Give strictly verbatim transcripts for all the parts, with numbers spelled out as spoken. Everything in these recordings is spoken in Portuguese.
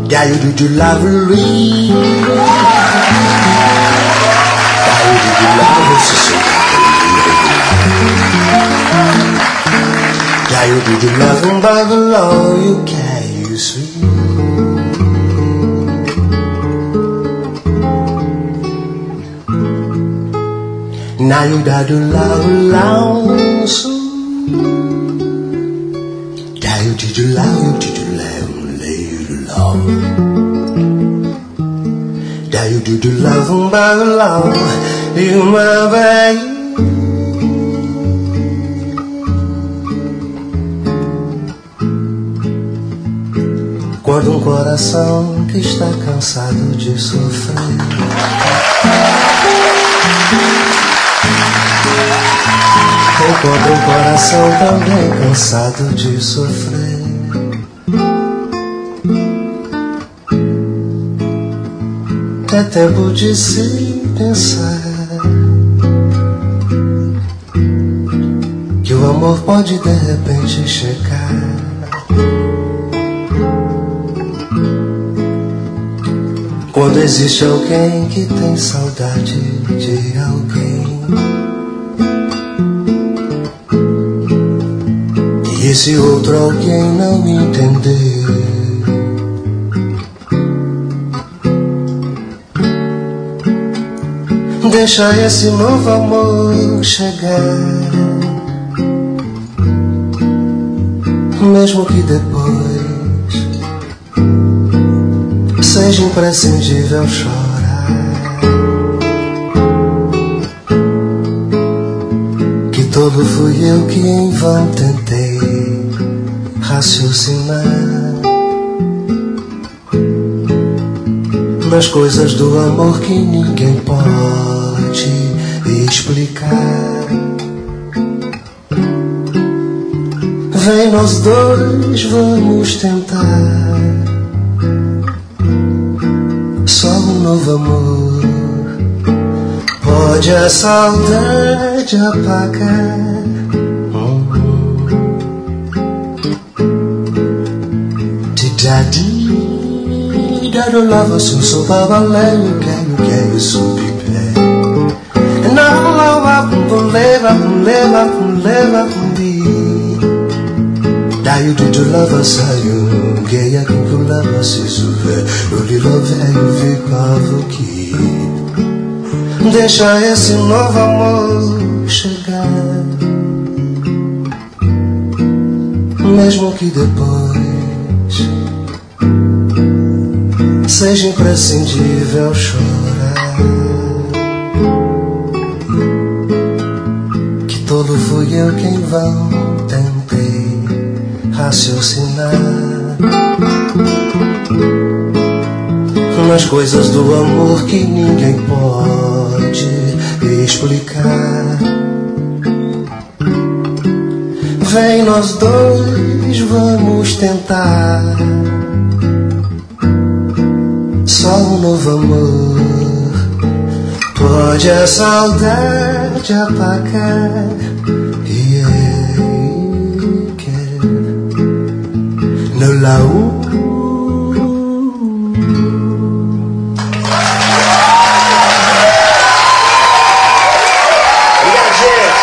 Daí do do lovely. Daí do do love so Daí do do love by the law you can you sweet. Now you got to love long so. Now you did you love you did you love lay long. Now you did you love them by the law you my baby. Guarda um coração que está cansado de sofrer. Encontra um coração também cansado de sofrer. É tempo de se pensar que o amor pode de repente chegar. Quando existe alguém que tem saudade de alguém. E se outro alguém não entender, deixa esse novo amor chegar. Mesmo que depois seja imprescindível chorar. Que tolo fui eu que em vão tentei raciocinar nas coisas do amor que ninguém pode explicar. Vem nós dois, vamos tentar só um novo amor pode a saudade apagar. Daddy, that don't love us so so baba let you get you get you so be bad. And now I won't live up and live up and live up and be. That you did you love us how you get ya can you love us is over. Really love how you ficava aqui. Deixa esse novo amor chegar. Mesmo que depois seja imprescindível chorar. Que tolo fui eu que em vão tentei raciocinar nas coisas do amor que ninguém pode explicar. Vem nós dois, vamos tentar só um novo amor pode a saudade apagar. Yeah, yeah. No laú. Obrigado, gente.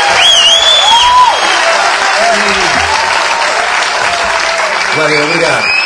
Valeu, obrigado.